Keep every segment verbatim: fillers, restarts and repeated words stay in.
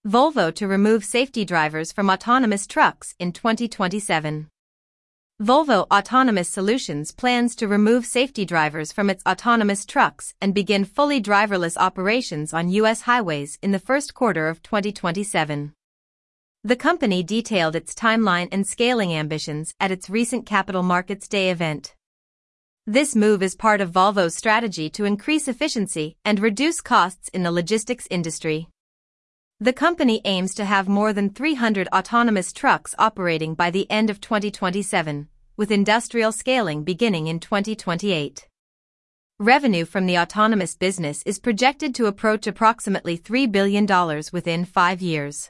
Volvo to remove safety drivers from autonomous trucks in twenty twenty-seven. Volvo Autonomous Solutions plans to remove safety drivers from its autonomous trucks and begin fully driverless operations on U S highways in the first quarter of twenty twenty-seven. The company detailed its timeline and scaling ambitions at its recent Capital Markets Day event. This move is part of Volvo's strategy to increase efficiency and reduce costs in the logistics industry. The company aims to have more than three hundred autonomous trucks operating by the end of twenty twenty-seven, with industrial scaling beginning in twenty twenty-eight. Revenue from the autonomous business is projected to approach approximately three billion dollars within five years.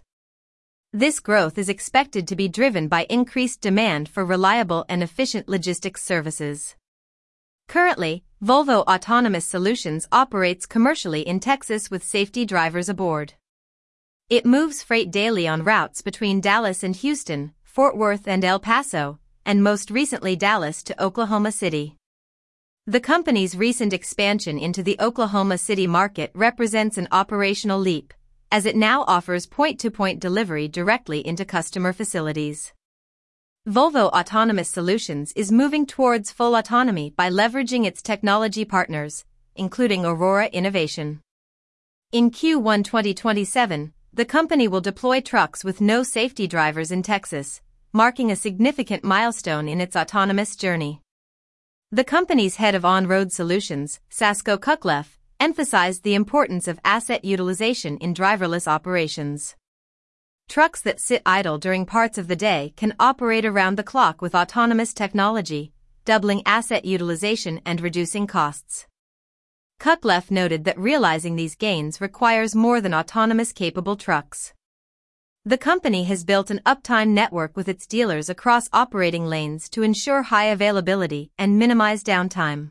This growth is expected to be driven by increased demand for reliable and efficient logistics services. Currently, Volvo Autonomous Solutions operates commercially in Texas with safety drivers aboard. It moves freight daily on routes between Dallas and Houston, Fort Worth and El Paso, and most recently Dallas to Oklahoma City. The company's recent expansion into the Oklahoma City market represents an operational leap, as it now offers point-to-point delivery directly into customer facilities. Volvo Autonomous Solutions is moving towards full autonomy by leveraging its technology partners, including Aurora Innovation. In Q one twenty twenty-seven, the company will deploy trucks with no safety drivers in Texas, marking a significant milestone in its autonomous journey. The company's head of on-road solutions, Sasko Kuklev, emphasized the importance of asset utilization in driverless operations. Trucks that sit idle during parts of the day can operate around the clock with autonomous technology, doubling asset utilization and reducing costs. Kuklev noted that realizing these gains requires more than autonomous-capable trucks. The company has built an uptime network with its dealers across operating lanes to ensure high availability and minimize downtime.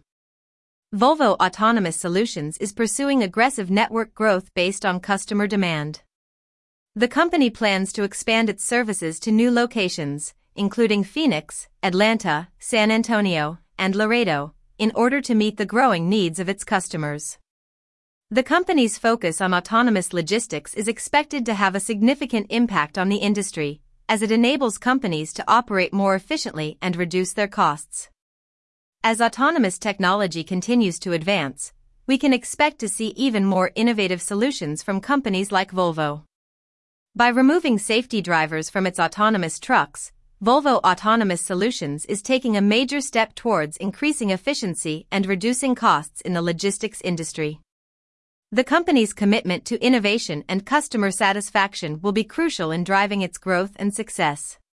Volvo Autonomous Solutions is pursuing aggressive network growth based on customer demand. The company plans to expand its services to new locations, including Phoenix, Atlanta, San Antonio, and Laredo, in order to meet the growing needs of its customers. The company's focus on autonomous logistics is expected to have a significant impact on the industry, as it enables companies to operate more efficiently and reduce their costs. As autonomous technology continues to advance, we can expect to see even more innovative solutions from companies like Volvo. By removing safety drivers from its autonomous trucks, Volvo Autonomous Solutions is taking a major step towards increasing efficiency and reducing costs in the logistics industry. The company's commitment to innovation and customer satisfaction will be crucial in driving its growth and success.